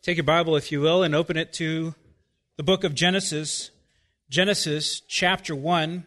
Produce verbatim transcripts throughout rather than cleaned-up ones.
Take your Bible, if you will, and open it to the book of Genesis, Genesis chapter one.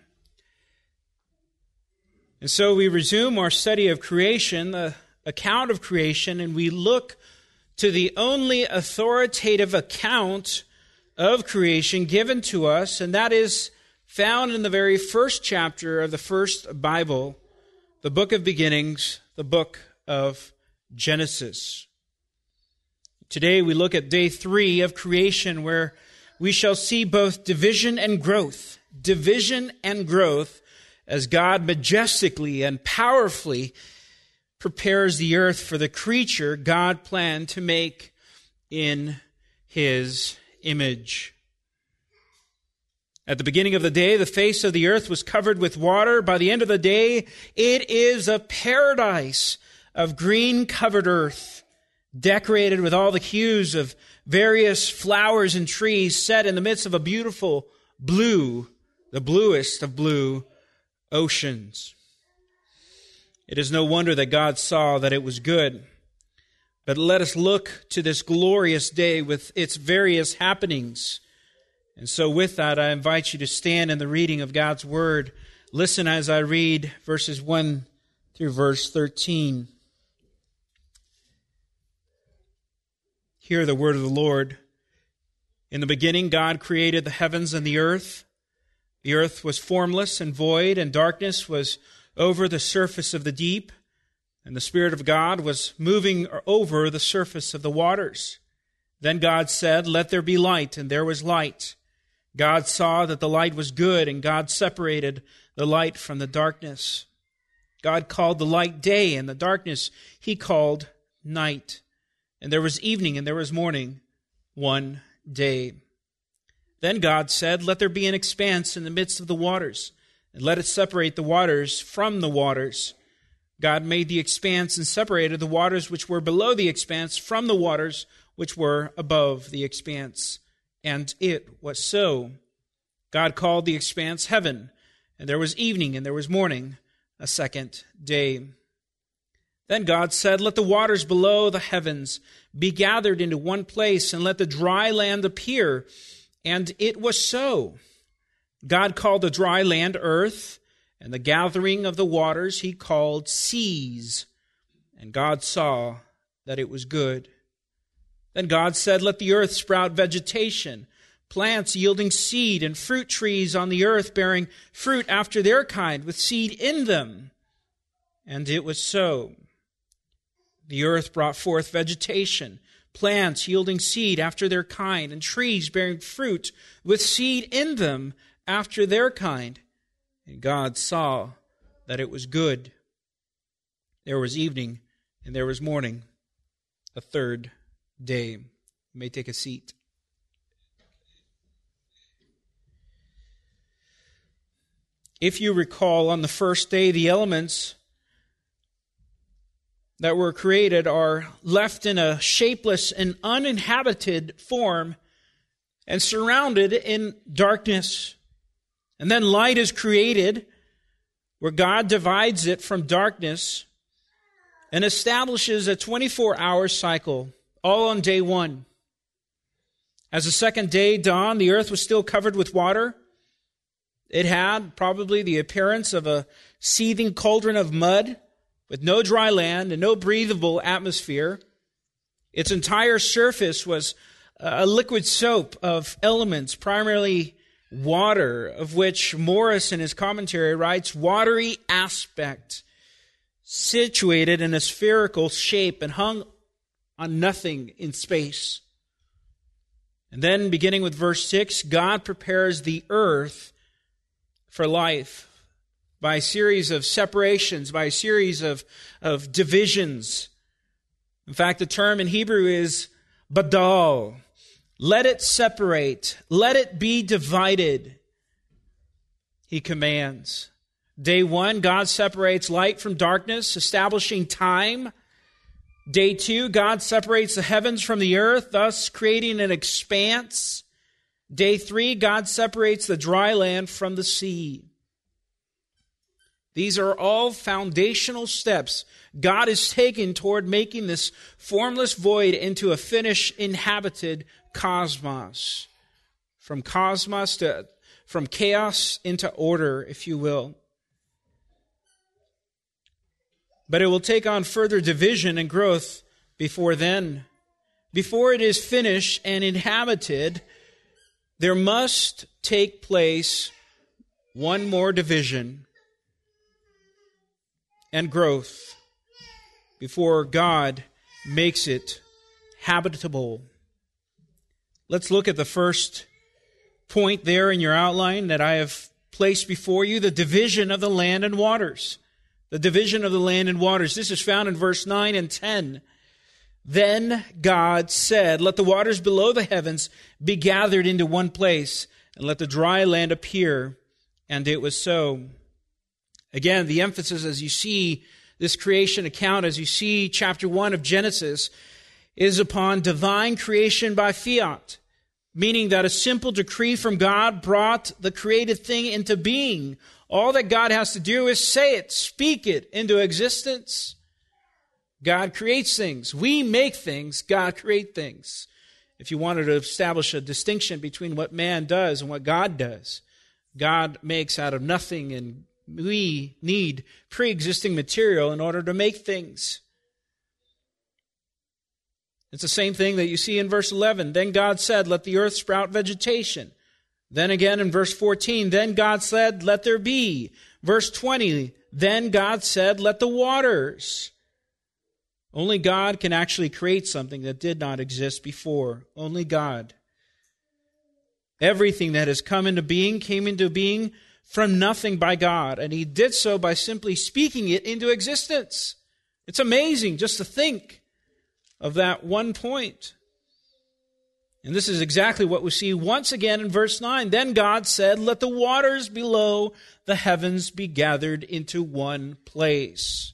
And so we resume our study of creation, the account of creation, and we look to the only authoritative account of creation given to us, and that is found in the very first chapter of the first Bible, the book of beginnings, the book of Genesis. Today we look at day three of creation, where we shall see both division and growth, division and growth, as God majestically and powerfully prepares the earth for the creature God planned to make in His image. At the beginning of the day, the face of the earth was covered with water. By the end of the day, it is a paradise of green-covered earth, decorated with all the hues of various flowers and trees, set in the midst of a beautiful blue, the bluest of blue oceans. It is no wonder that God saw that it was good. But let us look to this glorious day with its various happenings. And so with that, I invite you to stand in the reading of God's Word. Listen as I read verses one through verse thirteen. Hear the word of the Lord. In the beginning, God created the heavens and the earth. The earth was formless and void, and darkness was over the surface of the deep, and the Spirit of God was moving over the surface of the waters. Then God said, "Let there be light," and there was light. God saw that the light was good, and God separated the light from the darkness. God called the light day, and the darkness He called night. And there was evening and there was morning, one day. Then God said, "Let there be an expanse in the midst of the waters, and let it separate the waters from the waters." God made the expanse and separated the waters which were below the expanse from the waters which were above the expanse. And it was so. God called the expanse heaven, and there was evening and there was morning, a second day. Then God said, "Let the waters below the heavens be gathered into one place, and let the dry land appear." And it was so. God called the dry land earth, and the gathering of the waters He called seas. And God saw that it was good. Then God said, "Let the earth sprout vegetation, plants yielding seed, and fruit trees on the earth bearing fruit after their kind, with seed in them." And it was so. The earth brought forth vegetation, plants yielding seed after their kind, and trees bearing fruit with seed in them after their kind. And God saw that it was good. There was evening and there was morning, a third day. You may take a seat. If you recall, on the first day, the elements that were created are left in a shapeless and uninhabited form and surrounded in darkness. And then light is created, where God divides it from darkness and establishes a twenty-four hour cycle, all on day one. As the second day dawned, the earth was still covered with water. It had probably the appearance of a seething cauldron of mud, with no dry land and no breathable atmosphere. Its entire surface was a liquid soap of elements, primarily water, of which Morris in his commentary writes, "Watery aspect, situated in a spherical shape and hung on nothing in space." And then, beginning with verse six, God prepares the earth for life by a series of separations, by a series of, of divisions. In fact, the term in Hebrew is badal. Let it separate. Let it be divided, He commands. Day one, God separates light from darkness, establishing time. Day two, God separates the heavens from the earth, thus creating an expanse. Day three, God separates the dry land from the sea. These are all foundational steps God is taking toward making this formless void into a finished, inhabited cosmos. From cosmos to, from chaos into order, if you will. But it will take on further division and growth before then. Before it is finished and inhabited, there must take place one more division and growth before God makes it habitable. Let's look at the first point there in your outline that I have placed before you, the division of the land and waters. The division of the land and waters. This is found in verse nine and ten. Then God said, let the waters below the heavens be gathered into one place, and let the dry land appear. And it was so. Again, the emphasis as you see this creation account, as you see chapter one of Genesis, is upon divine creation by fiat, meaning that a simple decree from God brought the created thing into being. All that God has to do is say it, speak it into existence. God creates things. We make things. God creates things. If you wanted to establish a distinction between what man does and what God does, God makes out of nothing, and we need pre-existing material in order to make things. It's the same thing that you see in verse eleven. Then God said, let the earth sprout vegetation. Then again in verse fourteen, then God said, let there be. Verse twenty, then God said, let the waters. Only God can actually create something that did not exist before. Only God. Everything that has come into being came into being from nothing by God, and He did so by simply speaking it into existence. It's amazing just to think of that one point. And this is exactly what we see once again in verse nine. Then God said, let the waters below the heavens be gathered into one place.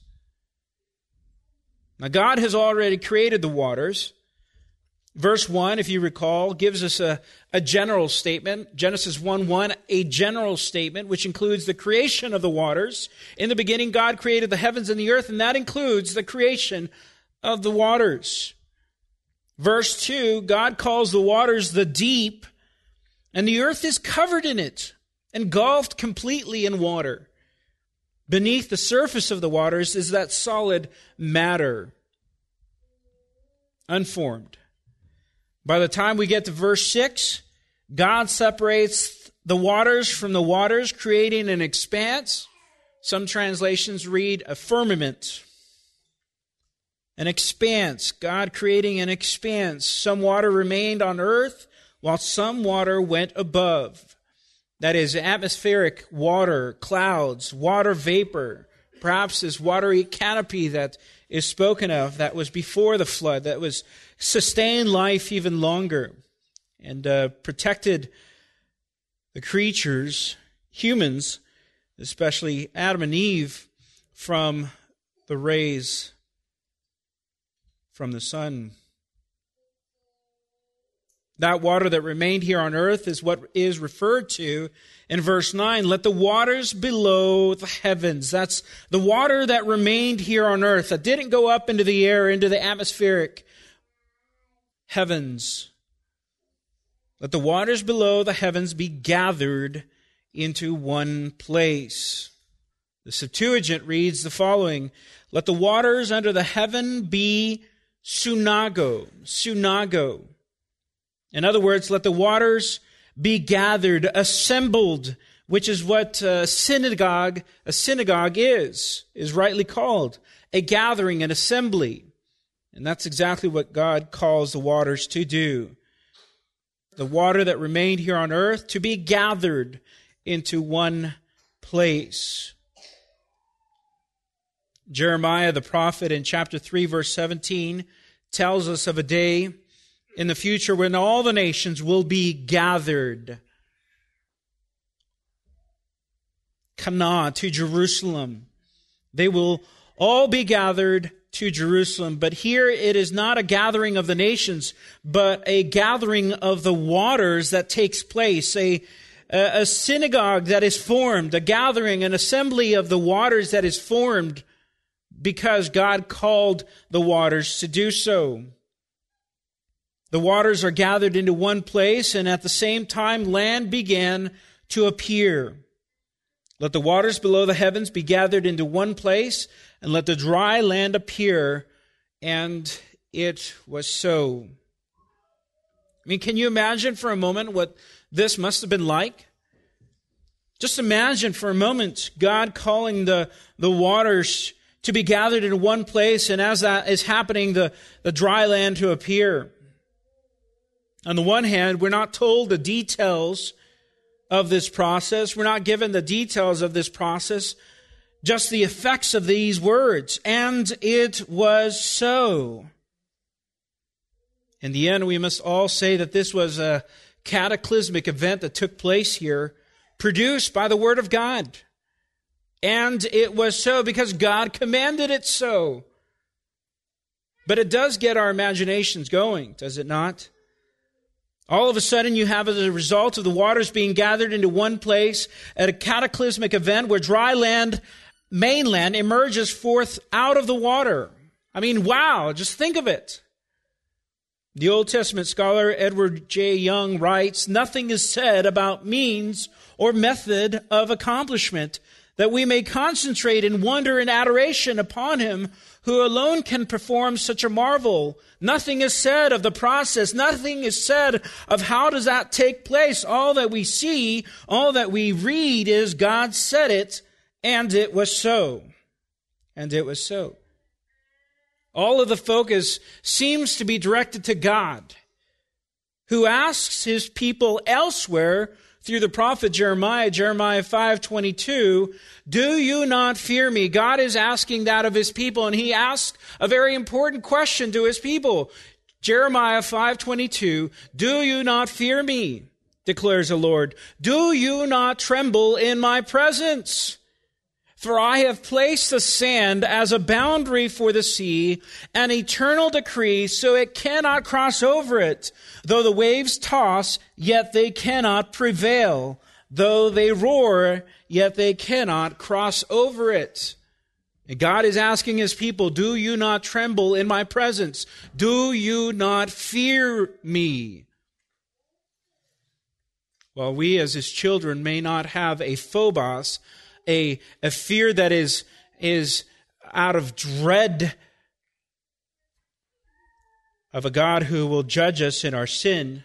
Now, God has already created the waters. Verse one, if you recall, gives us a, a general statement. Genesis one one, a general statement, which includes the creation of the waters. In the beginning, God created the heavens and the earth, and that includes the creation of the waters. Verse two, God calls the waters the deep, and the earth is covered in it, engulfed completely in water. Beneath the surface of the waters is that solid matter, unformed. By the time we get to verse six, God separates the waters from the waters, creating an expanse. Some translations read a firmament. An expanse, God creating an expanse. Some water remained on earth, while some water went above. That is, atmospheric water, clouds, water vapor, perhaps this watery canopy that is spoken of that was before the flood, that was sustained life even longer and uh, protected the creatures, humans, especially Adam and Eve, from the rays from the sun. That water that remained here on earth is what is referred to in verse nine. Let the waters below the heavens. That's the water that remained here on earth, that didn't go up into the air, into the atmospheric heavens. Let the waters below the heavens be gathered into one place. The Septuagint reads the following. Let the waters under the heaven be sunago. Sunago. In other words, let the waters be gathered, assembled, which is what a synagogue, a synagogue is, is rightly called, a gathering, an assembly. And that's exactly what God calls the waters to do. The water that remained here on earth to be gathered into one place. Jeremiah the prophet in chapter three, verse seventeen, tells us of a day in the future when all the nations will be gathered. Kana, to Jerusalem. They will all be gathered to Jerusalem. But here it is not a gathering of the nations, but a gathering of the waters that takes place, a, a synagogue that is formed, a gathering, an assembly of the waters that is formed because God called the waters to do so. The waters are gathered into one place, and at the same time land began to appear. Let the waters below the heavens be gathered into one place, and let the dry land appear. And it was so. I mean, can you imagine for a moment what this must have been like? Just imagine for a moment God calling the, the waters to be gathered in one place, and as that is happening, the, the dry land to appear. On the one hand, we're not told the details of this process. We're not given the details of this process, just the effects of these words. And it was so. In the end, we must all say that this was a cataclysmic event that took place here, produced by the Word of God. And it was so because God commanded it so. But it does get our imaginations going, does it not? All of a sudden, you have as a result of the waters being gathered into one place at a cataclysmic event where dry land, mainland, emerges forth out of the water. I mean, wow, just think of it. The Old Testament scholar Edward J. Young writes, "Nothing is said about means or method of accomplishment, that we may concentrate in wonder and adoration upon Him who alone can perform such a marvel. Nothing is said of the process. Nothing is said of how does that take place. All that we see, all that we read is God said it, and it was so." And it was so. All of the focus seems to be directed to God, who asks His people elsewhere through the prophet Jeremiah, Jeremiah five twenty-two, "Do you not fear me?" God is asking that of His people, and He asks a very important question to His people. Jeremiah five twenty-two, "Do you not fear me, declares the Lord? Do you not tremble in my presence? For I have placed the sand as a boundary for the sea, an eternal decree, so it cannot cross over it. Though the waves toss, yet they cannot prevail. Though they roar, yet they cannot cross over it." And God is asking His people, do you not tremble in my presence? Do you not fear me? While we as His children may not have a phobos, A, a fear that is, is out of dread of a God who will judge us in our sin,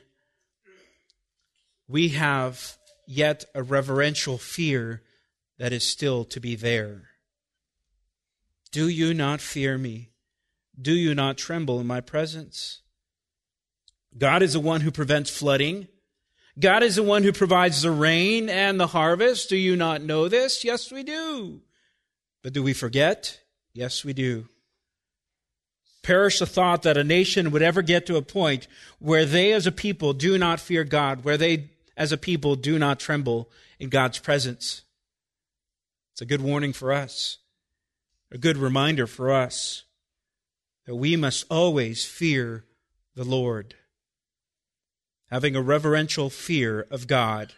we have yet a reverential fear that is still to be there. Do you not fear me? Do you not tremble in my presence? God is the one who prevents flooding. God is the one who provides the rain and the harvest. Do you not know this? Yes, we do. But do we forget? Yes, we do. Perish the thought that a nation would ever get to a point where they as a people do not fear God, where they as a people do not tremble in God's presence. It's a good warning for us, a good reminder for us that we must always fear the Lord, having a reverential fear of God.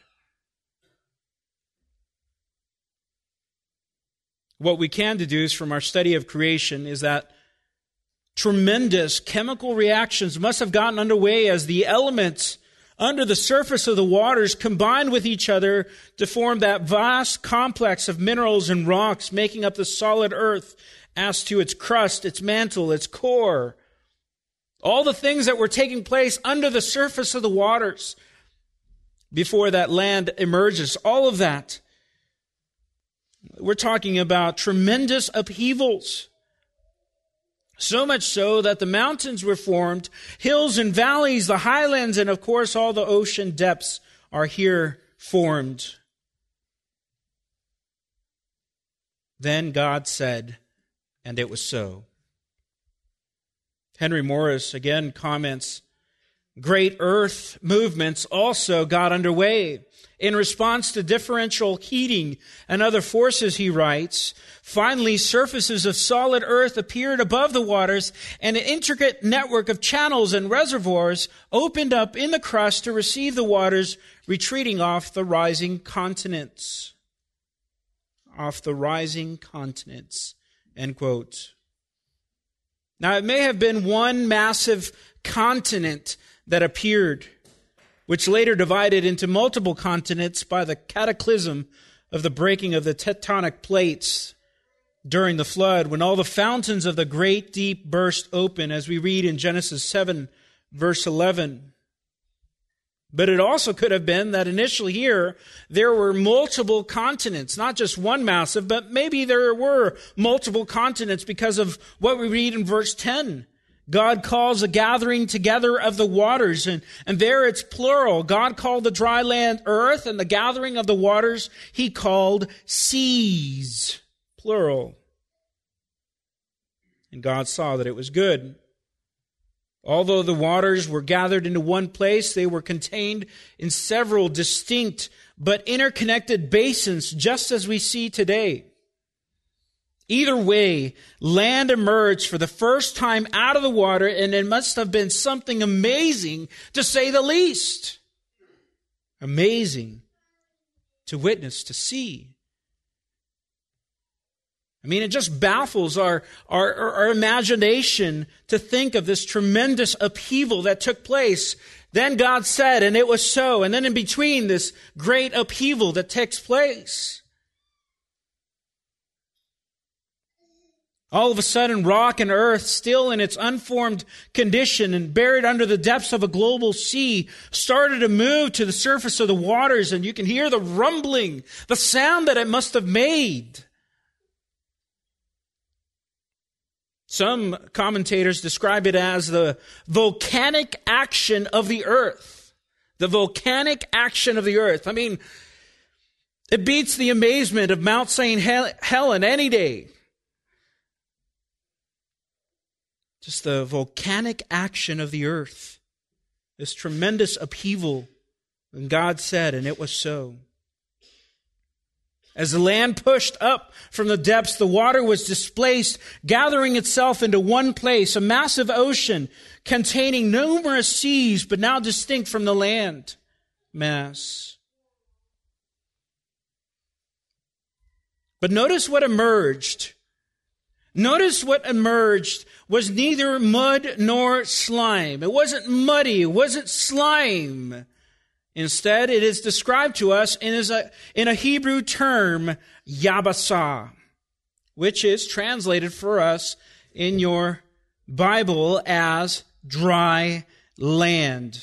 What we can deduce from our study of creation is that tremendous chemical reactions must have gotten underway as the elements under the surface of the waters combined with each other to form that vast complex of minerals and rocks making up the solid earth as to its crust, its mantle, its core. All the things that were taking place under the surface of the waters before that land emerges, all of that. We're talking about tremendous upheavals. So much so that the mountains were formed, hills and valleys, the highlands, and of course all the ocean depths are here formed. Then God said, and it was so. Henry Morris again comments, Great earth movements also got underway. In response to differential heating and other forces, he writes, finally surfaces of solid earth appeared above the waters, and an intricate network of channels and reservoirs opened up in the crust to receive the waters retreating off the rising continents. Off the rising continents, end quote. Now, it may have been one massive continent that appeared, which later divided into multiple continents by the cataclysm of the breaking of the tectonic plates during the flood, when all the fountains of the great deep burst open, as we read in Genesis seven, verse eleven. But it also could have been that initially here, there were multiple continents, not just one massive, but maybe there were multiple continents because of what we read in verse ten. God calls a gathering together of the waters, and, and there it's plural. God called the dry land earth, and the gathering of the waters he called seas, plural. And God saw that it was good. Although the waters were gathered into one place, they were contained in several distinct but interconnected basins, just as we see today. Either way, land emerged for the first time out of the water, and it must have been something amazing, to say the least. Amazing to witness, to see. I mean, it just baffles our, our, our imagination to think of this tremendous upheaval that took place. Then God said, and it was so. And then in between, this great upheaval that takes place. All of a sudden, rock and earth, still in its unformed condition and buried under the depths of a global sea, started to move to the surface of the waters, and you can hear the rumbling, the sound that it must have made. Some commentators describe it as the volcanic action of the earth. The volcanic action of the earth. I mean, it beats the amazement of Mount Saint Helen any day. Just the volcanic action of the earth. This tremendous upheaval. And God said, and it was so. As the land pushed up from the depths, the water was displaced, gathering itself into one place, a massive ocean containing numerous seas, but now distinct from the land mass. But notice what emerged. Notice what emerged was neither mud nor slime. It wasn't muddy. It wasn't slime. Instead, it is described to us in a, in a Hebrew term, yabasah, which is translated for us in your Bible as dry land.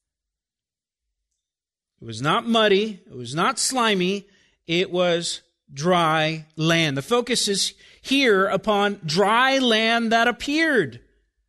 It was not muddy. It was not slimy. It was dry land. The focus is here upon dry land that appeared.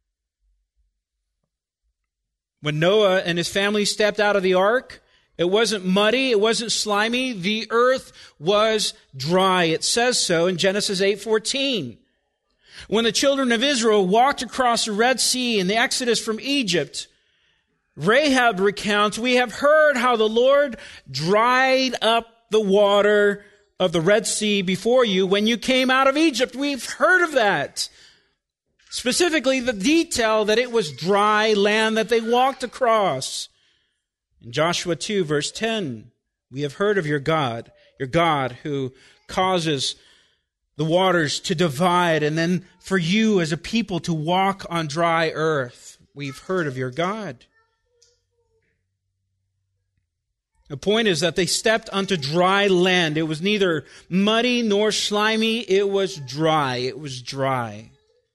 When Noah and his family stepped out of the ark, it wasn't muddy, it wasn't slimy, the earth was dry. It says so in Genesis eight fourteen. When the children of Israel walked across the Red Sea in the Exodus from Egypt, Rahab recounts, we have heard how the Lord dried up the water of the Red Sea before you when you came out of Egypt. We've heard of that. Specifically, the detail that it was dry land that they walked across. In Joshua two, verse ten, we have heard of your God, your God who causes the waters to divide and then for you as a people to walk on dry earth. We've heard of your God. The point is that they stepped onto dry land. It was neither muddy nor slimy. It was dry. It was dry.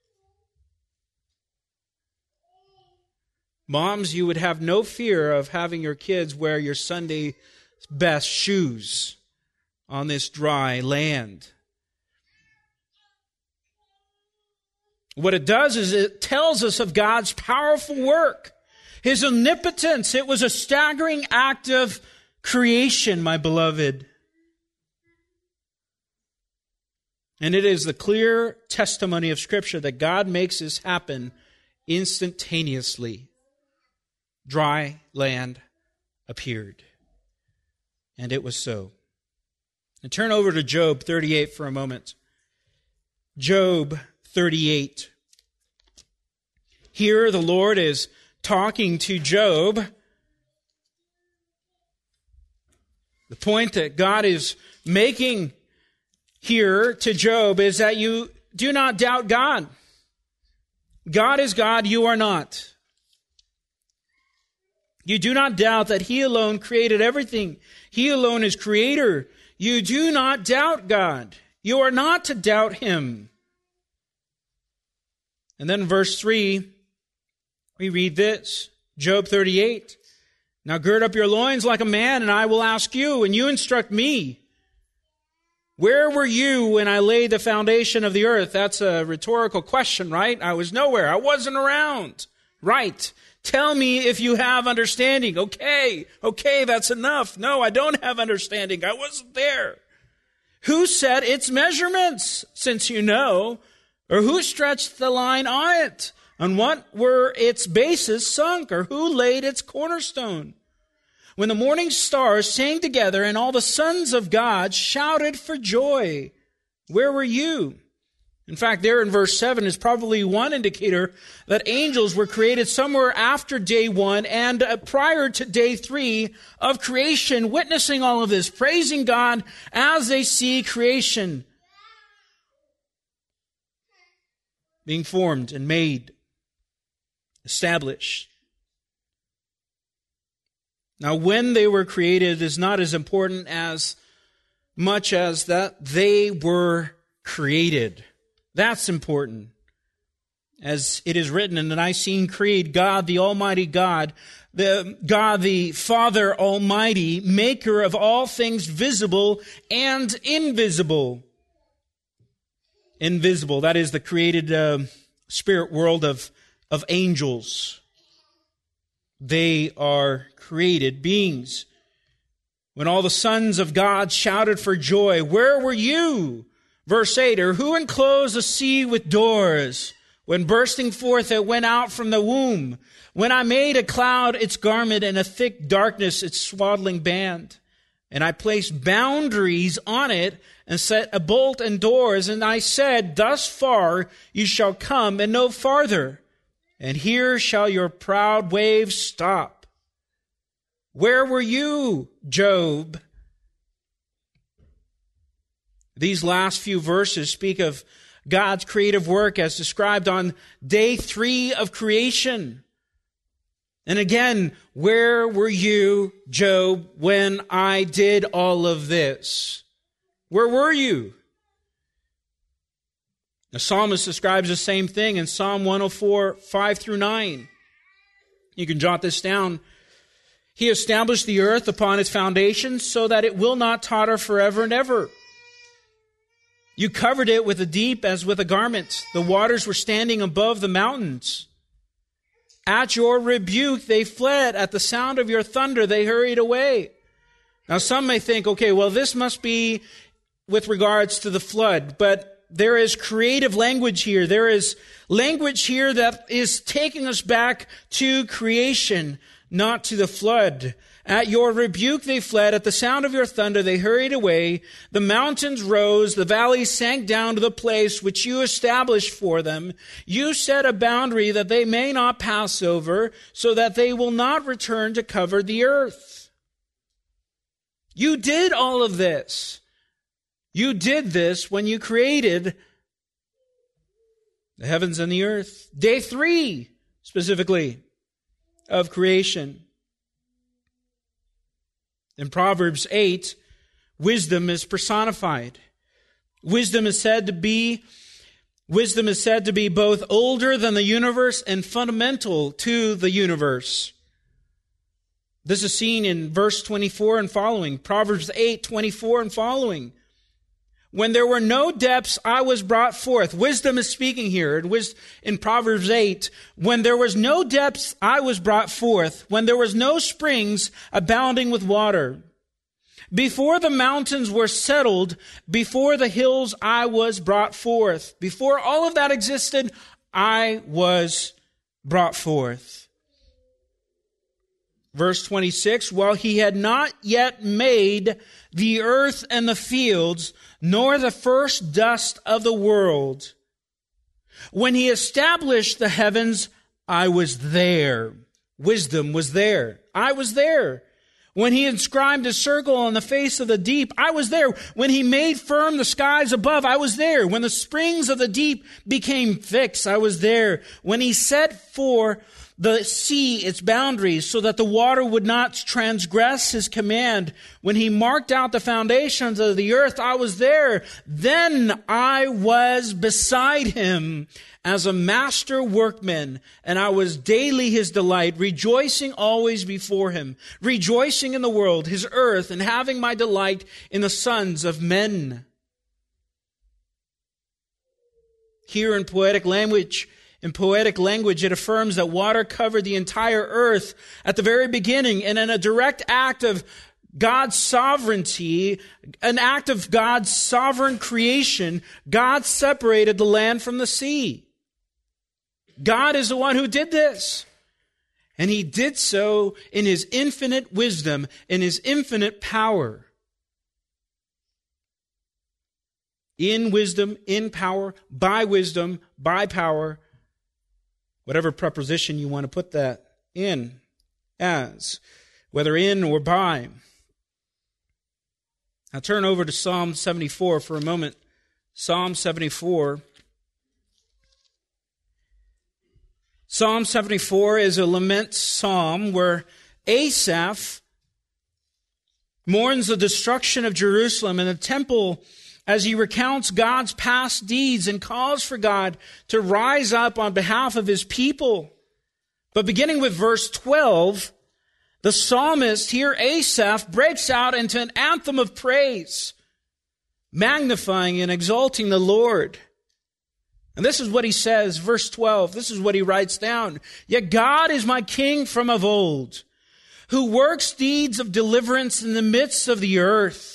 Moms, you would have no fear of having your kids wear your Sunday best shoes on this dry land. What it does is it tells us of God's powerful work, His omnipotence. It was a staggering act of creation, my beloved. And it is the clear testimony of Scripture that God makes this happen instantaneously. dry land appeared. And it was so. And turn over to Job thirty-eight for a moment. Job thirty-eight. Here the Lord is talking to Job. The point that God is making here to Job is that you do not doubt God. God is God, you are not. You do not doubt that He alone created everything. He alone is creator. You do not doubt God. You are not to doubt Him. And then in verse three, we read this, Job thirty-eight. Now gird up your loins like a man, and I will ask you, and you instruct me. Where were you when I laid the foundation of the earth? That's a rhetorical question, right? I was nowhere. I wasn't around. Right. Tell me if you have understanding. Okay. Okay, that's enough. No, I don't have understanding. I wasn't there. Who set its measurements, since you know? Or who stretched the line on it? On what were its bases sunk? Or who laid its cornerstone? When the morning stars sang together and all the sons of God shouted for joy, where were you? In fact, there in verse seven is probably one indicator that angels were created somewhere after day one and prior to day three of creation, witnessing all of this, praising God as they see creation being formed and made, established. Now, when they were created is not as important as much as that they were created. That's important. As it is written in the Nicene Creed, God, the Almighty God, the God, the Father Almighty, maker of all things visible and invisible. Invisible, that is the created uh, spirit world of, of angels. They are created beings. When all the sons of God shouted for joy, where were you? Verse eight, or who enclosed the sea with doors? When bursting forth it went out from the womb. When I made a cloud its garment and a thick darkness its swaddling band. And I placed boundaries on it and set a bolt and doors. And I said, thus far you shall come and no farther. And here shall your proud waves stop. Where were you, Job? These last few verses speak of God's creative work as described on day three of creation. And again, where were you, Job, when I did all of this? Where were you? The psalmist describes the same thing in Psalm one oh four, five through nine. You can jot this down. He established the earth upon its foundations so that it will not totter forever and ever. You covered it with a deep as with a garment. The waters were standing above the mountains. At your rebuke they fled. At the sound of your thunder they hurried away. Now some may think, okay, well this must be with regards to the flood, but there is creative language here. There is language here that is taking us back to creation, not to the flood. At your rebuke they fled. At the sound of your thunder they hurried away. The mountains rose. The valleys sank down to the place which you established for them. You set a boundary that they may not pass over, so that they will not return to cover the earth. You did all of this. You did this when you created the heavens and the earth. Day three, specifically, of creation. In Proverbs eight, wisdom is personified. Wisdom is said to be, wisdom is said to be both older than the universe and fundamental to the universe. This is seen in verse twenty-four and following. Proverbs eight, twenty-four and following. When there were no depths, I was brought forth. Wisdom is speaking here. It was in Proverbs eight. When there was no depths, I was brought forth. When there was no springs abounding with water. Before the mountains were settled, before the hills, I was brought forth. Before all of that existed, I was brought forth. Verse twenty-six, while he had not yet made the earth and the fields, nor the first dust of the world. When he established the heavens, I was there. Wisdom was there. I was there. When he inscribed a circle on the face of the deep, I was there. When he made firm the skies above, I was there. When the springs of the deep became fixed, I was there. When he set for the sea its boundaries so that the water would not transgress his command. When he marked out the foundations of the earth, I was there. Then I was beside him as a master workman, and I was daily his delight, rejoicing always before him, rejoicing in the world, his earth, and having my delight in the sons of men. Here in poetic language, In poetic language, it affirms that water covered the entire earth at the very beginning, and in a direct act of God's sovereignty, an act of God's sovereign creation, God separated the land from the sea. God is the one who did this. And he did so in his infinite wisdom, in his infinite power. In wisdom, in power, by wisdom, by power, whatever preposition you want to put that in as, whether in or by. Now turn over to Psalm seventy-four for a moment. Psalm seventy-four. Psalm seventy-four is a lament psalm where Asaph mourns the destruction of Jerusalem and the temple as he recounts God's past deeds and calls for God to rise up on behalf of his people. But beginning with verse twelve, the psalmist here, Asaph, breaks out into an anthem of praise, magnifying and exalting the Lord. And this is what he says, verse twelve, this is what he writes down. Yet God is my king from of old, who works deeds of deliverance in the midst of the earth.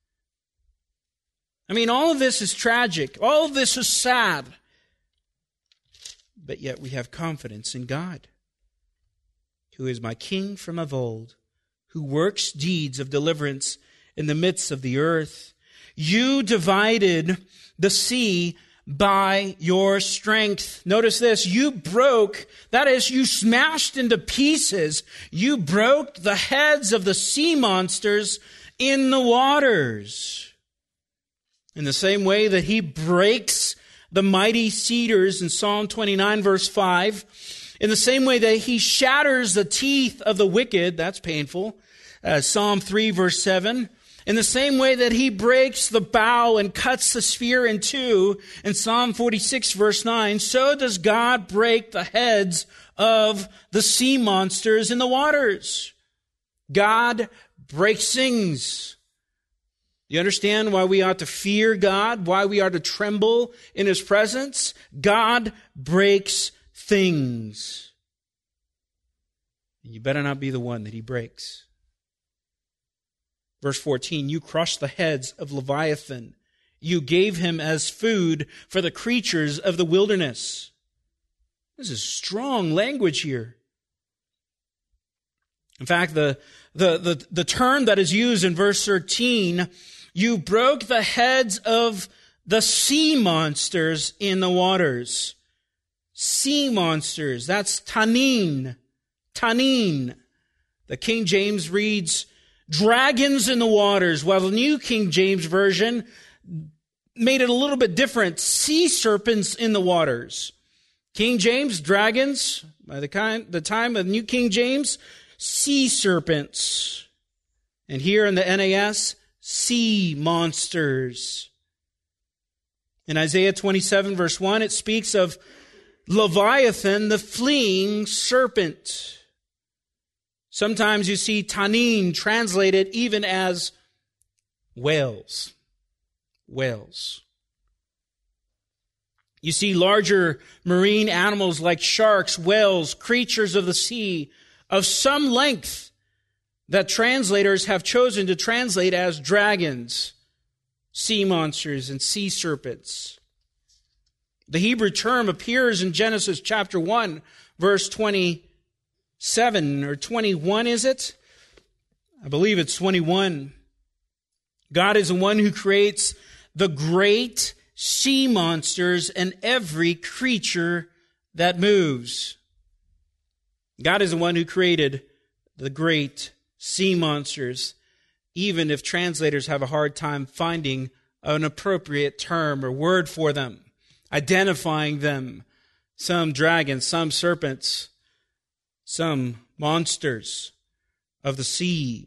I mean, all of this is tragic. All of this is sad. But yet we have confidence in God, who is my king from of old, who works deeds of deliverance in the midst of the earth. You divided the sea by your strength. Notice this, you broke, that is, you smashed into pieces, you broke the heads of the sea monsters in the waters. In the same way that he breaks the mighty cedars in Psalm twenty-nine, verse five, in the same way that he shatters the teeth of the wicked, that's painful, uh, Psalm three, verse seven, in the same way that he breaks the bow and cuts the spear in two, in Psalm forty-six, verse nine, so does God break the heads of the sea monsters in the waters. God breaks things. You understand why we ought to fear God, why we are to tremble in his presence? God breaks things. You better not be the one that he breaks. Verse fourteen, you crushed the heads of Leviathan. You gave him as food for the creatures of the wilderness. This is strong language here. In fact, the, the, the, the term that is used in verse thirteen, you broke the heads of the sea monsters in the waters. Sea monsters, that's tanin. Tanin. The King James reads, dragons in the waters, while the New King James Version made it a little bit different. Sea serpents in the waters. King James, dragons. By the, kind, the time of New King James, sea serpents. And here in the N A S, sea monsters. In Isaiah twenty-seven, verse one, it speaks of Leviathan, the fleeing serpent. Sometimes you see tanin translated even as whales. Whales. You see larger marine animals like sharks, whales, creatures of the sea of some length that translators have chosen to translate as dragons, sea monsters, and sea serpents. The Hebrew term appears in Genesis chapter one, verse twenty-seven. seven or twenty-one, is it? I believe it's twenty-one. God is the one who creates the great sea monsters and every creature that moves. God is the one who created the great sea monsters, even if translators have a hard time finding an appropriate term or word for them, identifying them. Some dragons, some serpents, some monsters of the sea.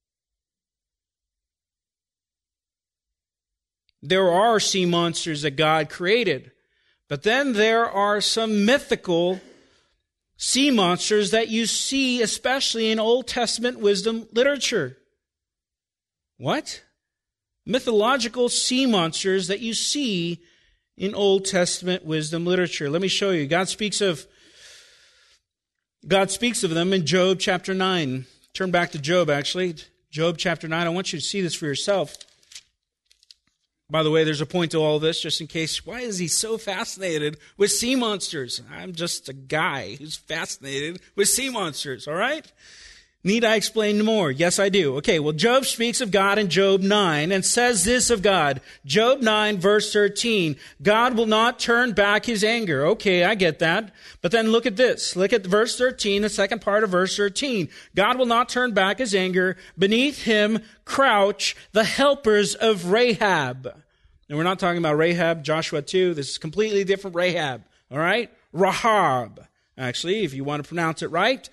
There are sea monsters that God created, but then there are some mythical sea monsters that you see, especially in Old Testament wisdom literature. What? Mythological sea monsters that you see in Old Testament wisdom literature. Let me show you. God speaks of God speaks of them in Job chapter nine. Turn back to Job, actually. Job chapter nine. I want you to see this for yourself. By the way, there's a point to all this, just in case. Why is he so fascinated with sea monsters? I'm just a guy who's fascinated with sea monsters, all right? Need I explain more? Yes, I do. Okay, well, Job speaks of God in Job nine and says this of God. Job nine, verse thirteen. God will not turn back his anger. Okay, I get that. But then look at this. Look at verse thirteen, the second part of verse thirteen. God will not turn back his anger. Beneath him crouch the helpers of Rahab. And we're not talking about Rahab, Joshua two. This is completely different Rahab. All right? Rahab, actually, if you want to pronounce it right.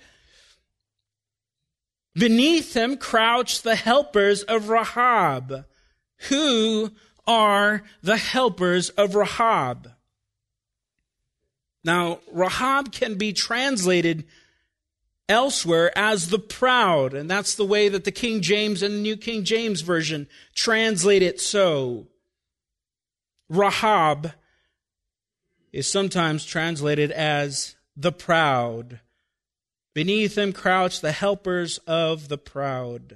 Beneath him crouch the helpers of Rahab. Who are the helpers of Rahab? Now, Rahab can be translated elsewhere as the proud, and that's the way that the King James and the New King James Version translate it so. Rahab is sometimes translated as the proud. Beneath him crouch the helpers of the proud.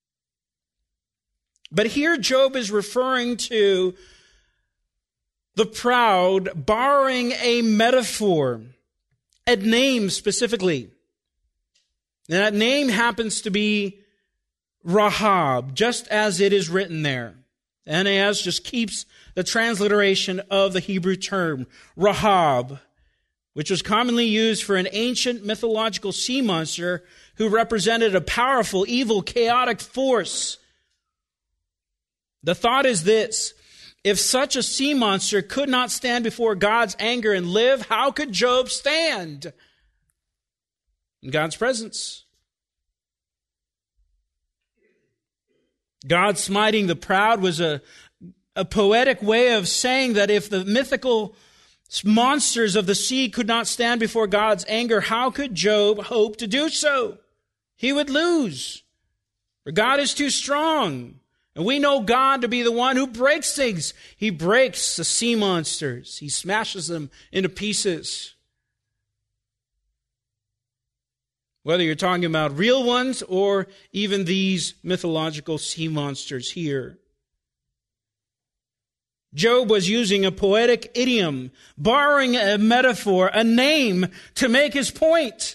But here Job is referring to the proud, borrowing a metaphor, a name specifically. And that name happens to be Rahab, just as it is written there. N A S just keeps the transliteration of the Hebrew term, Rahab, which was commonly used for an ancient mythological sea monster who represented a powerful, evil, chaotic force. The thought is this: if such a sea monster could not stand before God's anger and live, how could Job stand in God's presence? God smiting the proud was a, a poetic way of saying that if the mythical monsters of the sea could not stand before God's anger, how could Job hope to do so? He would lose. For God is too strong. And we know God to be the one who breaks things. He breaks the sea monsters. He smashes them into pieces. Whether you're talking about real ones or even these mythological sea monsters here. Job was using a poetic idiom, borrowing a metaphor, a name to make his point.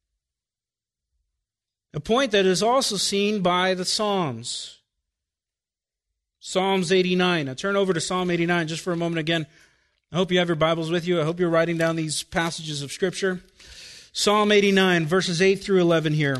A point that is also seen by the Psalms. Psalms eighty-nine. Now turn over to Psalm eighty-nine just for a moment again. I hope you have your Bibles with you. I hope you're writing down these passages of Scripture. Psalm eighty-nine, verses eight through eleven here.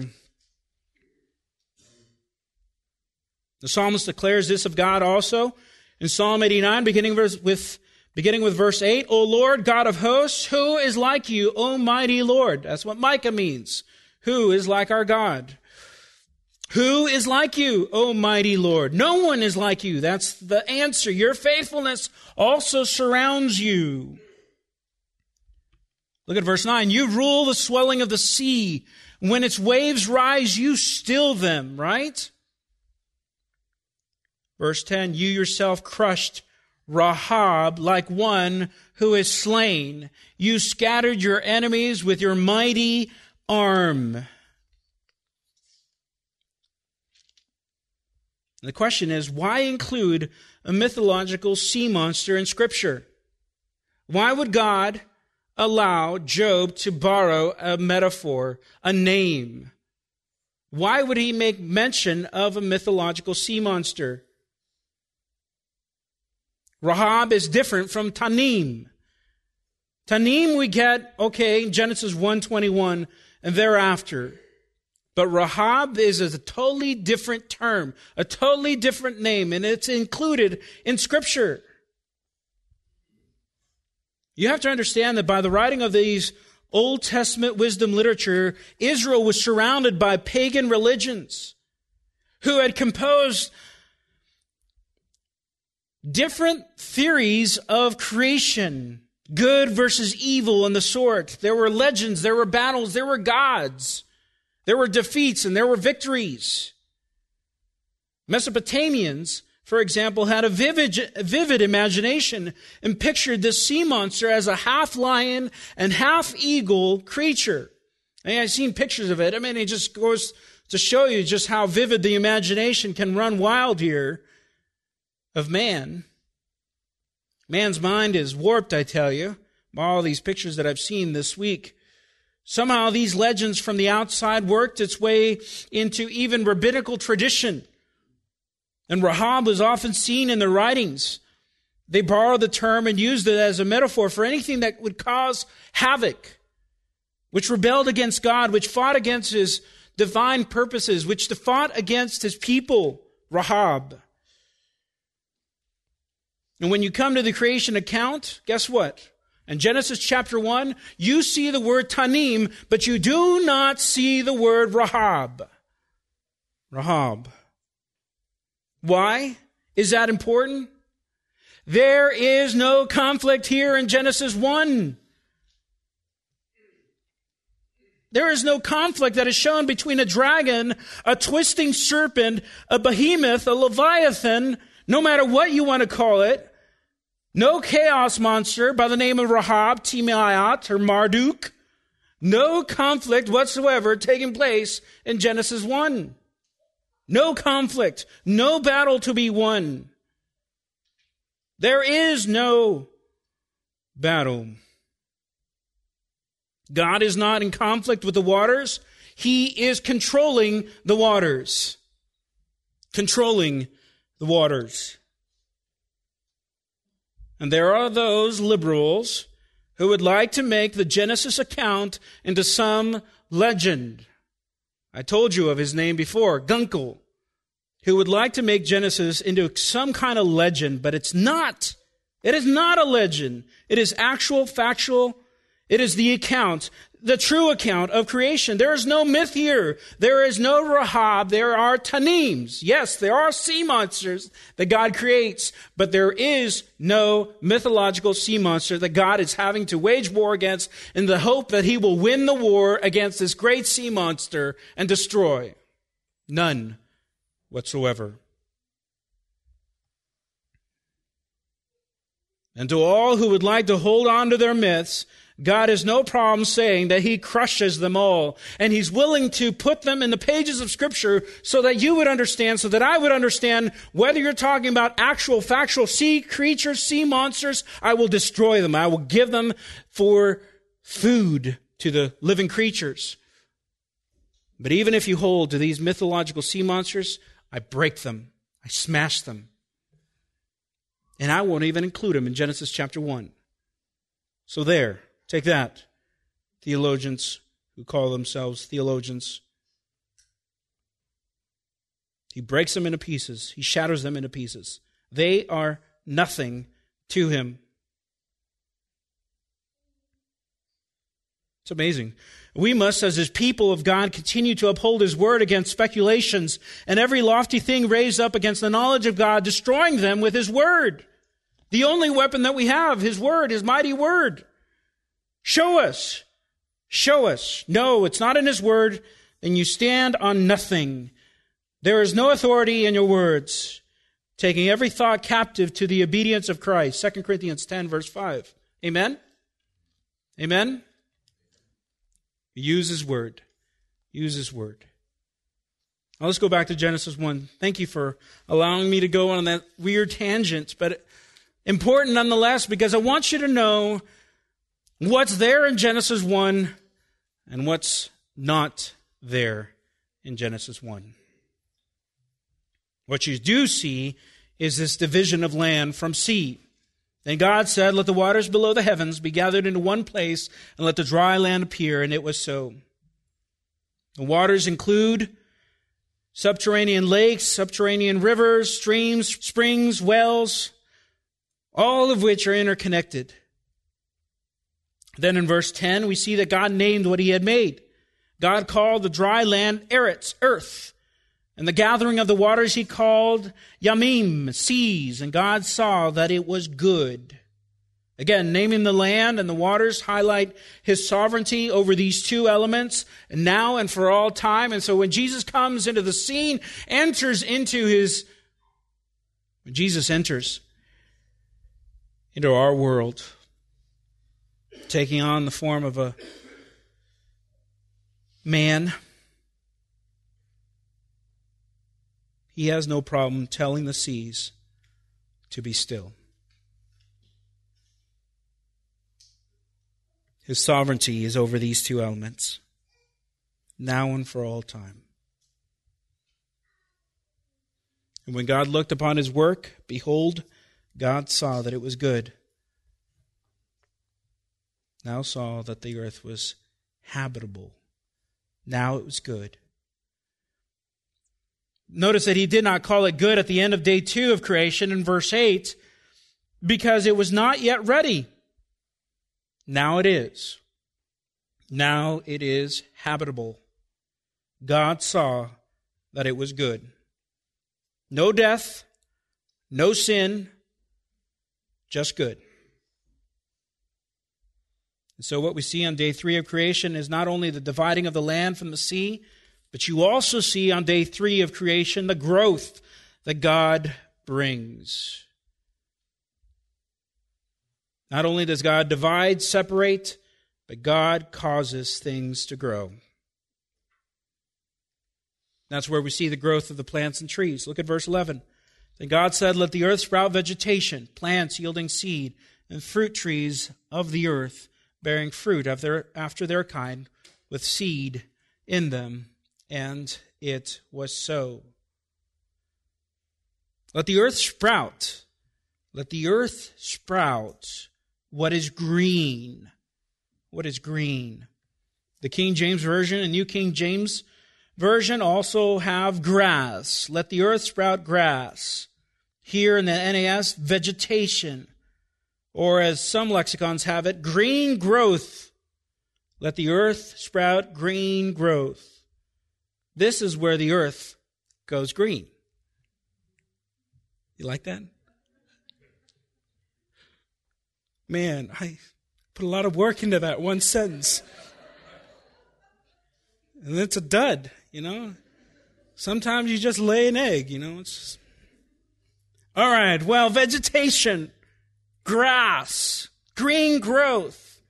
The psalmist declares this of God also. In Psalm eighty-nine, beginning with, beginning with verse eight, O Lord, God of hosts, who is like you, O mighty Lord? That's what Micah means. Who is like our God? Who is like you, O mighty Lord? No one is like you. That's the answer. Your faithfulness also surrounds you. Look at verse nine. You rule the swelling of the sea. When its waves rise, you still them, right? Verse ten. You yourself crushed Rahab like one who is slain. You scattered your enemies with your mighty arm. The question is, why include a mythological sea monster in Scripture? Why would God allow Job to borrow a metaphor, a name? Why would he make mention of a mythological sea monster? Rahab is different from Tanim. Tanim we get, okay, Genesis one twenty-one and thereafter. But Rahab is a totally different term, a totally different name, and it's included in Scripture. You have to understand that by the writing of these Old Testament wisdom literature, Israel was surrounded by pagan religions who had composed different theories of creation, good versus evil and the sort. There were legends, there were battles, there were gods, there were defeats, and there were victories. Mesopotamians, for example, had a vivid, vivid imagination and pictured this sea monster as a half lion and half eagle creature. And I've seen pictures of it. I mean, it just goes to show you just how vivid the imagination can run wild here of man. Man's mind is warped, I tell you, by all these pictures that I've seen this week. Somehow these legends from the outside worked its way into even rabbinical tradition. And Rahab was often seen in the writings. They borrowed the term and used it as a metaphor for anything that would cause havoc, which rebelled against God, which fought against His divine purposes, which fought against His people, Rahab. And when you come to the creation account, guess what? In Genesis chapter one, you see the word Tanim, but you do not see the word Rahab. Rahab. Why is that important? There is no conflict here in Genesis one. There is no conflict that is shown between a dragon, a twisting serpent, a behemoth, a leviathan, no matter what you want to call it. No chaos monster by the name of Rahab, Timaeat, or Marduk. No conflict whatsoever taking place in Genesis one. No conflict. No battle to be won. There is no battle. God is not in conflict with the waters. He is controlling the waters. Controlling the waters. And there are those liberals who would like to make the Genesis account into some legend. I told you of his name before, Gunkel, who would like to make Genesis into some kind of legend, but it's not. It is not a legend. It is actual, factual. It is the account, the true account of creation. There is no myth here. There is no Rahab. There are Tanims. Yes, there are sea monsters that God creates, but there is no mythological sea monster that God is having to wage war against in the hope that He will win the war against this great sea monster and destroy. None whatsoever. And to all who would like to hold on to their myths, God has no problem saying that He crushes them all. And He's willing to put them in the pages of Scripture so that you would understand, so that I would understand, whether you're talking about actual, factual sea creatures, sea monsters, I will destroy them. I will give them for food to the living creatures. But even if you hold to these mythological sea monsters, I break them. I smash them. And I won't even include them in Genesis chapter one. So there. Take that, theologians who call themselves theologians. He breaks them into pieces. He shatters them into pieces. They are nothing to Him. It's amazing. We must, as His people of God, continue to uphold His word against speculations and every lofty thing raised up against the knowledge of God, destroying them with His word. The only weapon that we have, His word, His mighty word. Show us. Show us. No, it's not in His word. Then you stand on nothing. There is no authority in your words. Taking every thought captive to the obedience of Christ. Second Corinthians ten, verse five. Amen? Amen? Use His word. Use His word. Now let's go back to Genesis one. Thank you for allowing me to go on that weird tangent, but important nonetheless, because I want you to know what's there in Genesis one and what's not there in Genesis one. What you do see is this division of land from sea. Then God said, let the waters below the heavens be gathered into one place, and let the dry land appear, and it was so. The waters include subterranean lakes, subterranean rivers, streams, springs, wells, all of which are interconnected. Then in verse ten, we see that God named what he had made. God called the dry land Eretz, earth. And the gathering of the waters he called Yamim, seas. And God saw that it was good. Again, naming the land and the waters highlight his sovereignty over these two elements, now and for all time. And so when Jesus comes into the scene, enters into his, when Jesus enters into our world, taking on the form of a man, he has no problem telling the seas to be still. His sovereignty is over these two elements, now and for all time. And when God looked upon his work, behold, God saw that it was good. Now saw that the earth was habitable. Now it was good. Notice that he did not call it good at the end of day two of creation in verse eight, because it was not yet ready. Now it is. Now it is habitable. God saw that it was good. No death, no sin, just good. And so what we see on day three of creation is not only the dividing of the land from the sea, but you also see on day three of creation the growth that God brings. Not only does God divide, separate, but God causes things to grow. That's where we see the growth of the plants and trees. Look at verse eleven. Then God said, let the earth sprout vegetation, plants yielding seed, and fruit trees of the earth, bearing fruit after their kind, with seed in them. And it was so. Let the earth sprout. Let the earth sprout what is green. What is green? The King James Version and New King James Version also have grass. Let the earth sprout grass. Here in the N A S, vegetation. Or as some lexicons have it, green growth. Let the earth sprout green growth. This is where the earth goes green. You like that? Man, I put a lot of work into that one sentence. And it's a dud, you know. Sometimes you just lay an egg, you know. It's just... All right, well, vegetation, grass, green growth.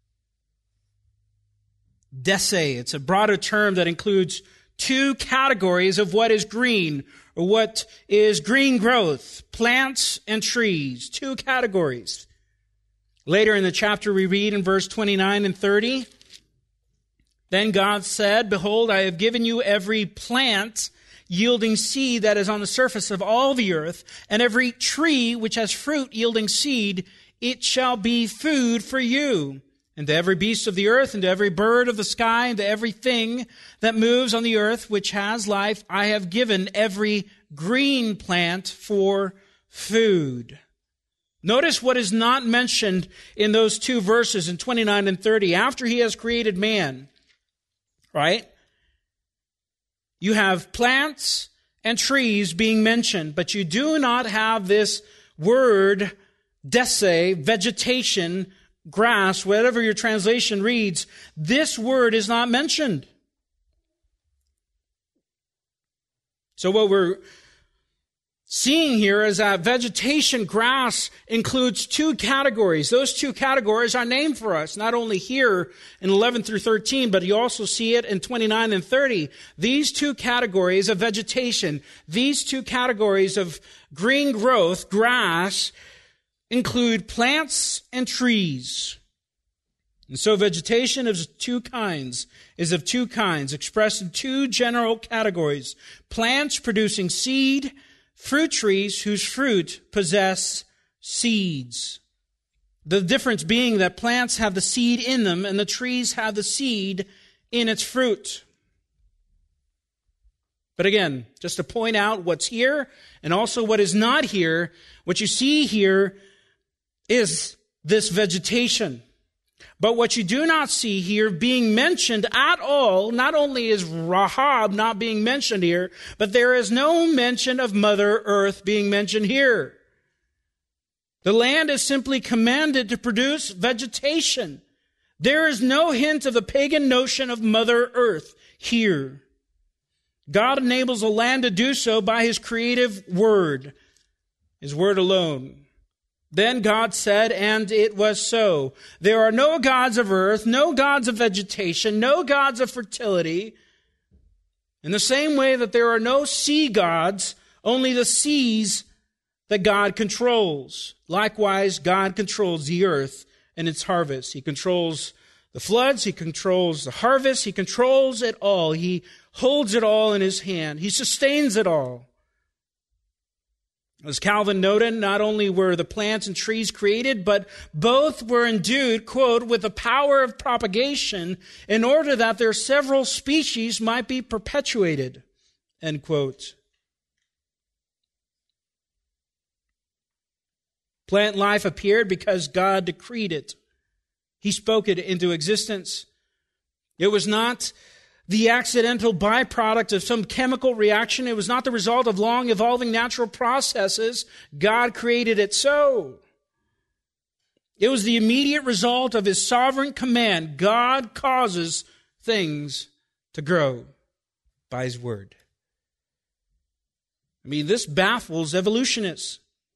Dese, it's a broader term that includes two categories of what is green, or what is green growth, plants and trees, two categories. Later in the chapter we read in verse twenty-nine and thirty, then God said, behold, I have given you every plant yielding seed that is on the surface of all the earth, and every tree which has fruit yielding seed, it shall be food for you. And to every beast of the earth, and to every bird of the sky, and to everything that moves on the earth which has life, I have given every green plant for food. Notice what is not mentioned in those two verses in twenty-nine and thirty. After he has created man, right? You have plants and trees being mentioned, but you do not have this word, dese, vegetation, grass, whatever your translation reads. This word is not mentioned. So what we're seeing here is that vegetation, grass, includes two categories. Those two categories are named for us, not only here in eleven through thirteen, but you also see it in twenty-nine and thirty. These two categories of vegetation, these two categories of green growth, grass, include plants and trees. And so vegetation is of two kinds, is of two kinds, expressed in two general categories. Plants producing seed, fruit trees whose fruit possess seeds. The difference being that plants have the seed in them and the trees have the seed in its fruit. But again, just to point out what's here and also what is not here, what you see here is this vegetation. But what you do not see here being mentioned at all, not only is Rahab not being mentioned here, but there is no mention of Mother Earth being mentioned here. The land is simply commanded to produce vegetation. There is no hint of the pagan notion of Mother Earth here. God enables the land to do so by His creative word, His word alone. Then God said, and it was so. There are no gods of earth, no gods of vegetation, no gods of fertility. In the same way that there are no sea gods, only the seas that God controls. Likewise, God controls the earth and its harvest. He controls the floods, He controls the harvest, He controls it all. He holds it all in His hand. He sustains it all. As Calvin noted, not only were the plants and trees created, but both were endued, quote, with the power of propagation in order that their several species might be perpetuated, end quote. Plant life appeared because God decreed it. He spoke it into existence. It was not the accidental byproduct of some chemical reaction. It was not the result of long evolving natural processes. God created it so. It was the immediate result of His sovereign command. God causes things to grow by His word. I mean, this baffles evolutionists.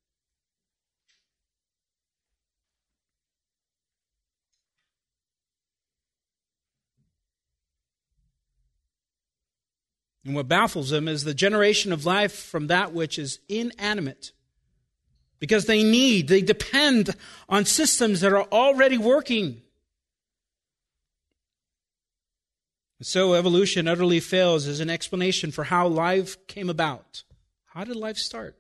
And what baffles them is the generation of life from that which is inanimate. Because they need, they depend on systems that are already working. And so evolution utterly fails as an explanation for how life came about. How did life start?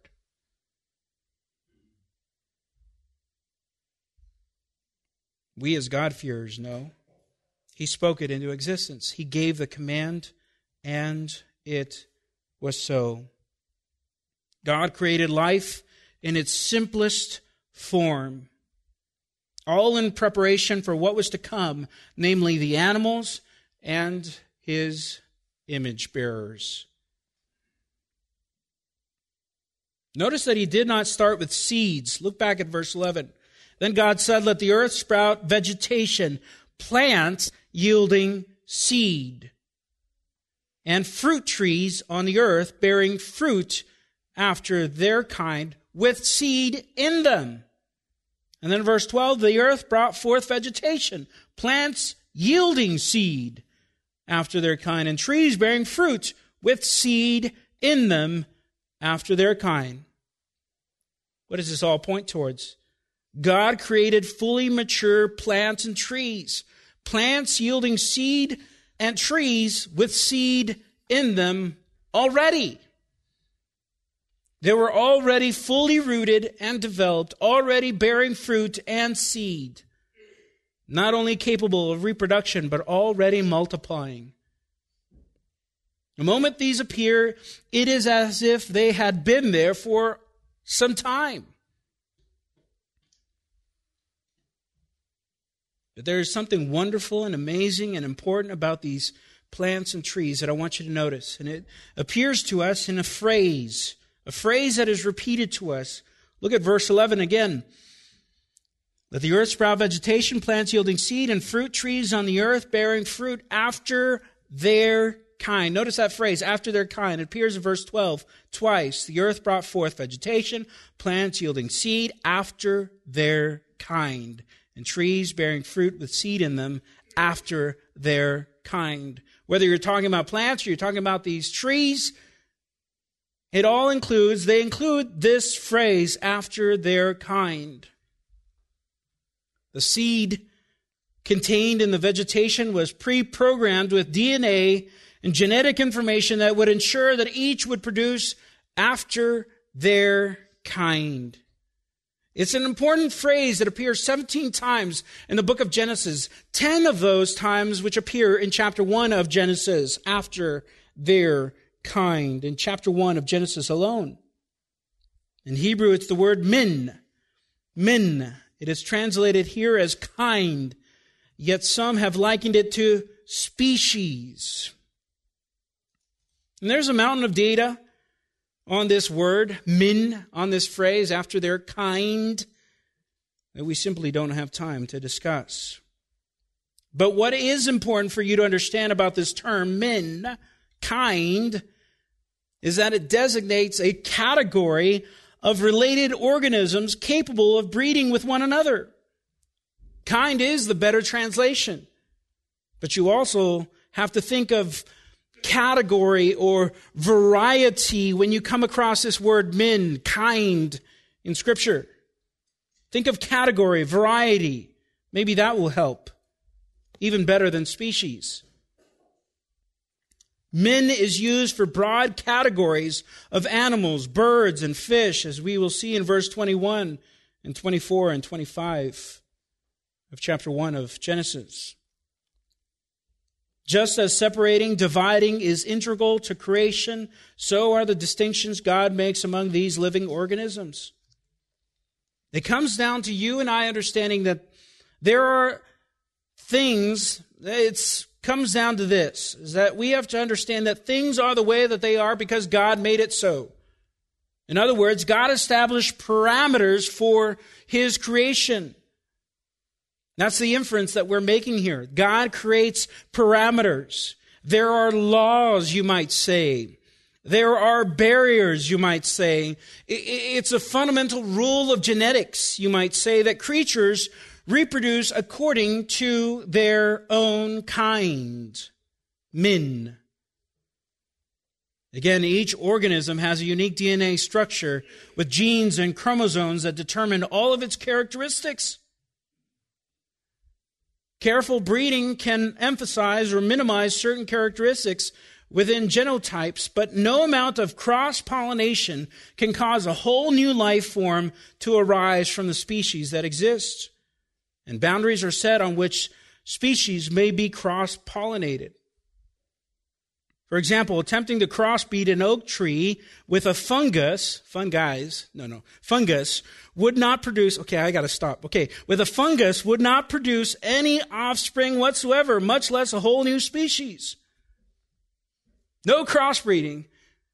We as God-fearers know He spoke it into existence. He gave the command, and it was so. God created life in its simplest form, all in preparation for what was to come, namely the animals and His image bearers. Notice that He did not start with seeds. Look back at verse eleven. Then God said, let the earth sprout vegetation, plants yielding seed, and fruit trees on the earth bearing fruit after their kind with seed in them. And then verse twelve, the earth brought forth vegetation, plants yielding seed after their kind, and trees bearing fruit with seed in them after their kind. What does this all point towards? God created fully mature plants and trees, plants yielding seed and trees with seed in them already. They were already fully rooted and developed, already bearing fruit and seed, not only capable of reproduction, but already multiplying. The moment these appear, it is as if they had been there for some time. But there is something wonderful and amazing and important about these plants and trees that I want you to notice. And it appears to us in a phrase, a phrase that is repeated to us. Look at verse eleven again. Let the earth sprout vegetation, plants yielding seed, and fruit trees on the earth bearing fruit after their kind. Notice that phrase, after their kind. It appears in verse twelve twice. The earth brought forth vegetation, plants yielding seed after their kind, and trees bearing fruit with seed in them after their kind. Whether you're talking about plants or you're talking about these trees, it all includes, they include this phrase, after their kind. The seed contained in the vegetation was pre-programmed with D N A and genetic information that would ensure that each would produce after their kind. It's an important phrase that appears seventeen times in the book of Genesis, ten of those times which appear in chapter one of Genesis, after their kind, in chapter one of Genesis alone. In Hebrew, it's the word min. Min. It is translated here as kind, yet some have likened it to species. And there's a mountain of data on this word, min, on this phrase, after their kind, that we simply don't have time to discuss. But what is important for you to understand about this term, min, kind, is that it designates a category of related organisms capable of breeding with one another. Kind is the better translation. But you also have to think of category or variety when you come across this word min, kind, in Scripture. Think of category, variety. Maybe that will help. Even better than species. Min is used for broad categories of animals, birds, and fish, as we will see in verse twenty-one and twenty-four and twenty-five of chapter one of Genesis. Just as separating, dividing is integral to creation, so are the distinctions God makes among these living organisms. It comes down to you and I understanding that there are things, it comes down to this, is that we have to understand that things are the way that they are because God made it so. In other words, God established parameters for His creation. That's the inference that we're making here. God creates parameters. There are laws, you might say. There are barriers, you might say. It's a fundamental rule of genetics, you might say, that creatures reproduce according to their own kind. Min. Again, each organism has a unique D N A structure with genes and chromosomes that determine all of its characteristics. Careful breeding can emphasize or minimize certain characteristics within genotypes, but no amount of cross-pollination can cause a whole new life form to arise from the species that exists. And boundaries are set on which species may be cross-pollinated. For example, attempting to crossbreed an oak tree with a fungus, fungi, no, no, fungus, would not produce, okay, I got to stop. Okay, with a fungus would not produce any offspring whatsoever, much less a whole new species. No crossbreeding.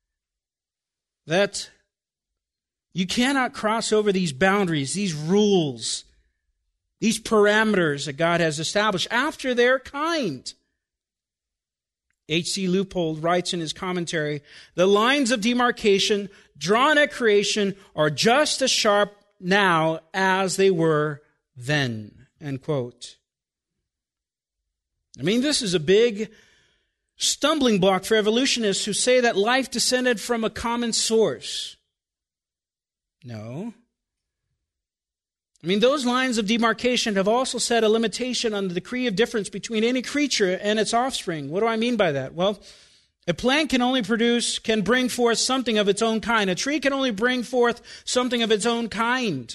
That you cannot cross over these boundaries, these rules, these parameters that God has established after their kind. H C Leupold writes in his commentary, the lines of demarcation drawn at creation are just as sharp now as they were then. End quote. I mean, this is a big stumbling block for evolutionists who say that life descended from a common source. No. I mean, those lines of demarcation have also set a limitation on the degree of difference between any creature and its offspring. What do I mean by that? Well, a plant can only produce, can bring forth something of its own kind. A tree can only bring forth something of its own kind.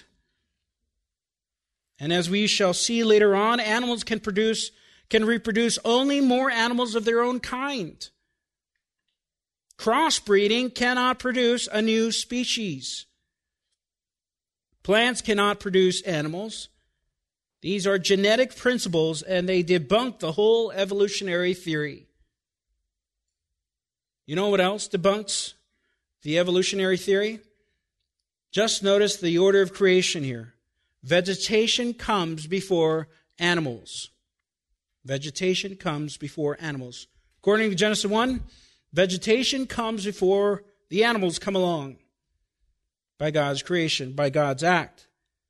And as we shall see later on, animals can produce, can reproduce only more animals of their own kind. Crossbreeding cannot produce a new species. Plants cannot produce animals. These are genetic principles, and they debunk the whole evolutionary theory. You know what else debunks the evolutionary theory? Just notice the order of creation here. Vegetation comes before animals. Vegetation comes before animals. According to Genesis one, vegetation comes before the animals come along. By God's creation, by God's act.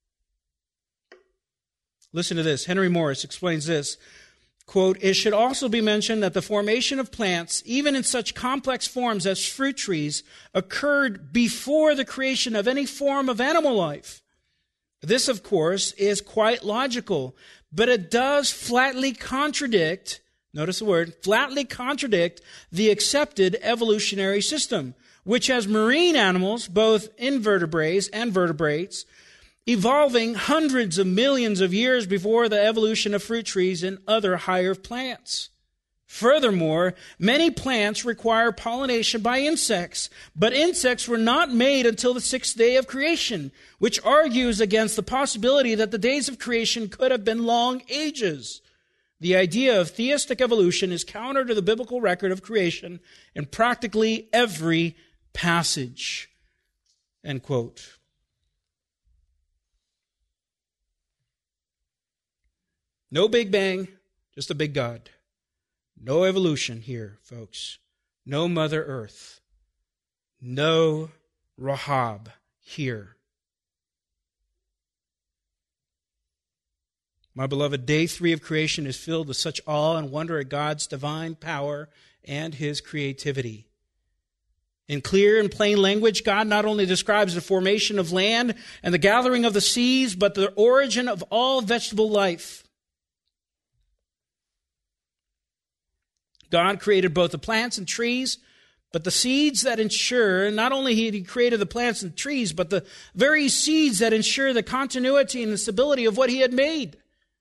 Listen to this. Henry Morris explains this. Quote, it should also be mentioned that the formation of plants, even in such complex forms as fruit trees, occurred before the creation of any form of animal life. This, of course, is quite logical, but it does flatly contradict, notice the word, flatly contradict the accepted evolutionary system, which has marine animals, both invertebrates and vertebrates, evolving hundreds of millions of years before the evolution of fruit trees and other higher plants. Furthermore, many plants require pollination by insects, but insects were not made until the sixth day of creation, which argues against the possibility that the days of creation could have been long ages. The idea of theistic evolution is counter to the biblical record of creation in practically every passage. End quote. No Big Bang, just a big God. No evolution here, folks. No Mother Earth. No Rahab here. My beloved, day three of creation is filled with such awe and wonder at God's divine power and His creativity. In clear and plain language, God not only describes the formation of land and the gathering of the seas, but the origin of all vegetable life. God created both the plants and trees, but the seeds that ensure, not only He created the plants and trees, but the very seeds that ensure the continuity and the stability of what He had made.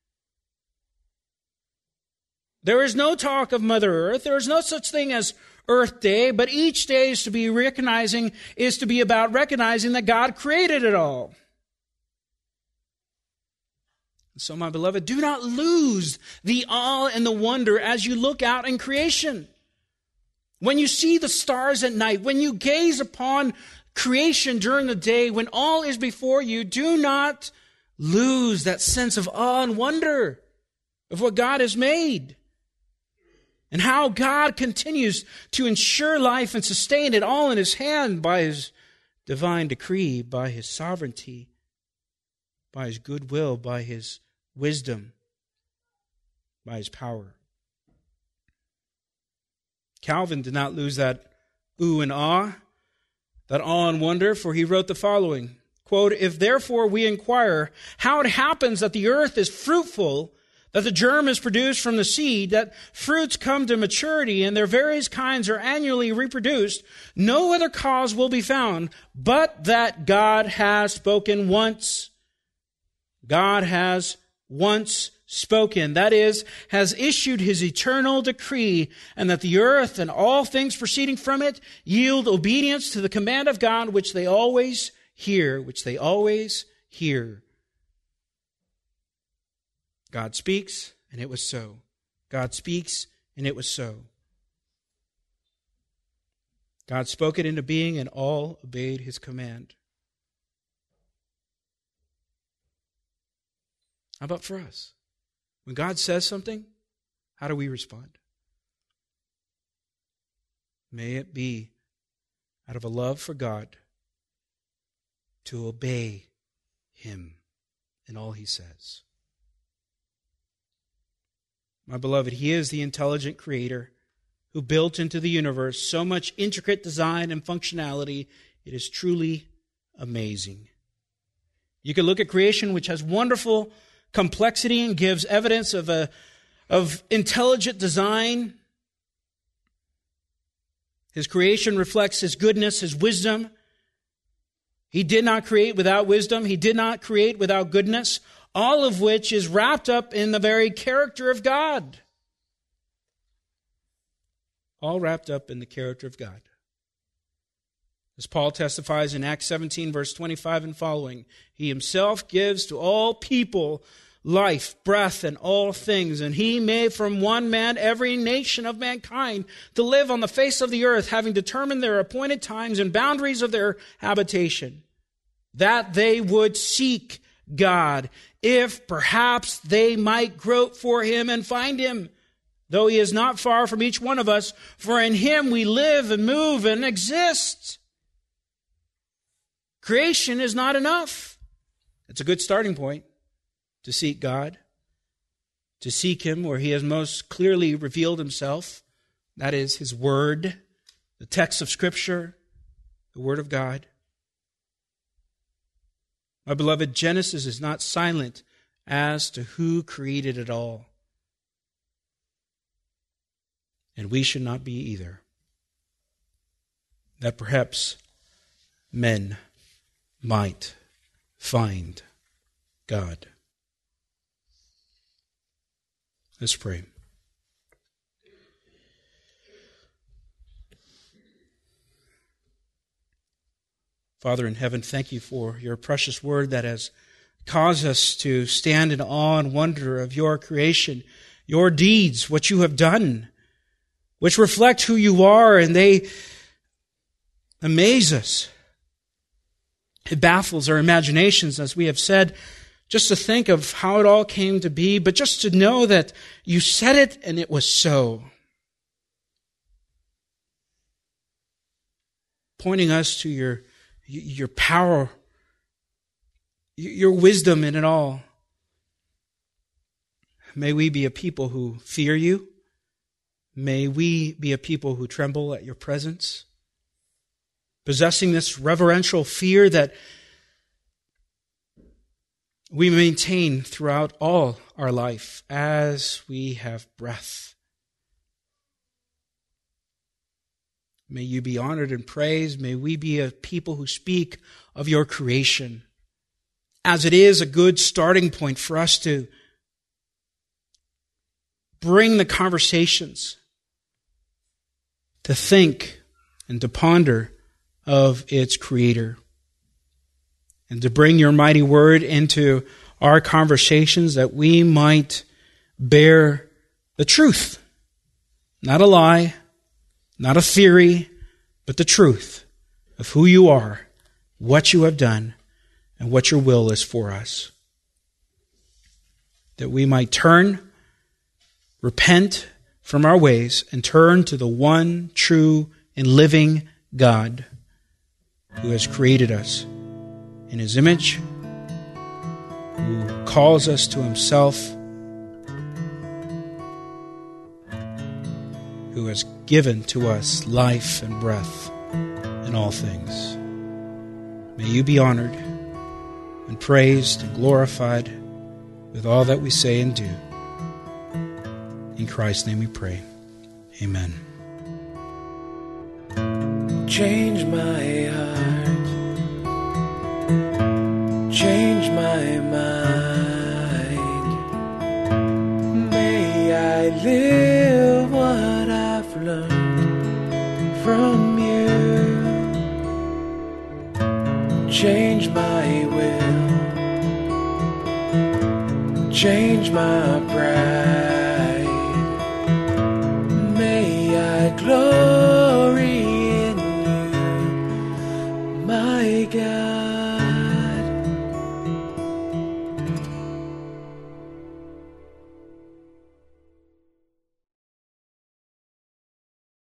There is no talk of Mother Earth. There is no such thing as Earth Day, but each day is to be recognizing, is to be about recognizing that God created it all. So, my beloved, do not lose the awe and the wonder as you look out in creation. When you see the stars at night, when you gaze upon creation during the day, when all is before you, do not lose that sense of awe and wonder of what God has made and how God continues to ensure life and sustain it all in His hand by His divine decree, by His sovereignty, by His goodwill, by His wisdom, by His power. Calvin did not lose that ooh and ah, that awe and wonder, for he wrote the following, quote, "If therefore we inquire how it happens that the earth is fruitful, that the germ is produced from the seed, that fruits come to maturity, and their various kinds are annually reproduced, no other cause will be found, but that God has spoken once. God has once spoken, that is, has issued His eternal decree, and that the earth and all things proceeding from it yield obedience to the command of God, which they always hear, which they always hear." God speaks, and it was so. God speaks, and it was so. God spoke it into being, and all obeyed His command. How about for us? When God says something, how do we respond? May it be out of a love for God to obey Him in all He says. My beloved, He is the intelligent Creator who built into the universe so much intricate design and functionality. It is truly amazing. You can look at creation, which has wonderful complexity and gives evidence of a of intelligent design. His creation reflects His goodness, His wisdom. He did not create without wisdom. He did not create without goodness, all of which is wrapped up in the very character of God. All wrapped up in the character of God. As Paul testifies in Acts seventeen, verse twenty-five and following, He Himself gives to all people life, breath, and all things, and He made from one man every nation of mankind to live on the face of the earth, having determined their appointed times and boundaries of their habitation, that they would seek God, if perhaps they might grope for Him and find Him, though He is not far from each one of us, for in Him we live and move and exist. Creation is not enough. It's a good starting point to seek God, to seek Him where He has most clearly revealed Himself. That is His Word, the text of Scripture, the Word of God. My beloved, Genesis is not silent as to who created it all. And we should not be either. That perhaps men might find God. Let's pray. Father in heaven, thank you for your precious word that has caused us to stand in awe and wonder of your creation, your deeds, what you have done, which reflect who you are, and they amaze us. It baffles our imaginations, as we have said, just to think of how it all came to be, but just to know that you said it and it was so. Pointing us to your, your power, your wisdom in it all. May we be a people who fear you. May we be a people who tremble at your presence, possessing this reverential fear that we maintain throughout all our life as we have breath. May you be honored and praised. May we be a people who speak of your creation, as it is a good starting point for us to bring the conversations, to think and to ponder of its creator, and to bring your mighty word into our conversations that we might bear the truth, not a lie, not a theory, but the truth of who you are, what you have done, and what your will is for us. That we might turn, repent from our ways, and turn to the one true and living God who has created us in His image, who calls us to Himself, who has given to us life and breath in all things. May you be honored and praised and glorified with all that we say and do. In Christ's name we pray. Amen. Change my heart, change my mind. May I live what I've learned from you. Change my will, change my pride. May I glory in you, my God.